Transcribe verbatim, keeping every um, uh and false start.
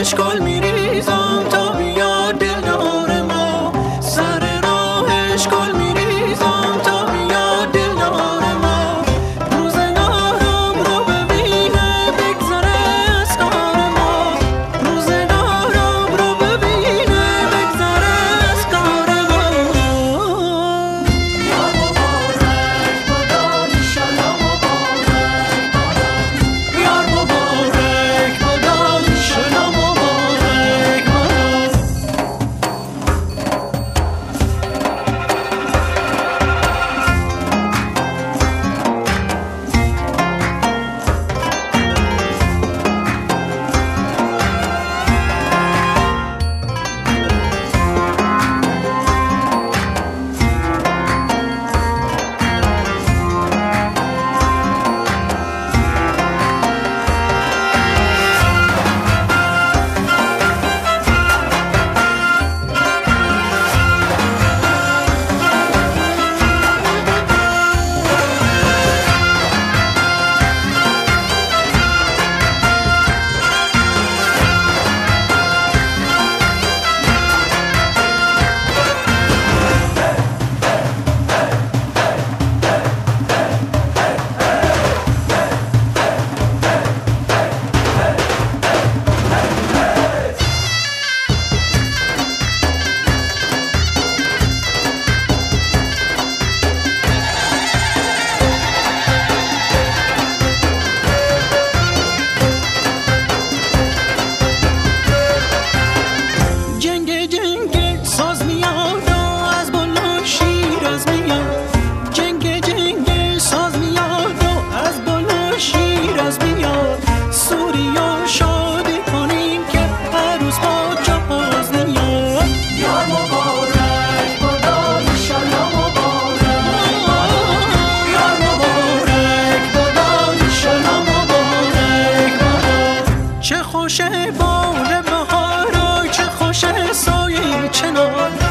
راهش گل میریزم تا بیاد دلدار ما، سر راهش گل میریزم تا بیاد دلدار ما. روزگارم رو ببینه بگذره از کار ما، روزگارم رو ببینه بگذره از کار ما. یا مبارک باد ایشالله مبارک باد، یار مبارک باد ایشالله مبارک باد. جنگ جنگ ساز میاد و از بالا شیراز میاد، جنگ جنگ ساز میاد و از بالا شیراز میاد. سوریا شادی کنیم که عروس با جهاز میاد. یا مبارک باد ایشالله مبارک باد، یا مبارک باد ایشالله مبارک باد. چه خوشه بال بهار، چه خوشه سایه چنار،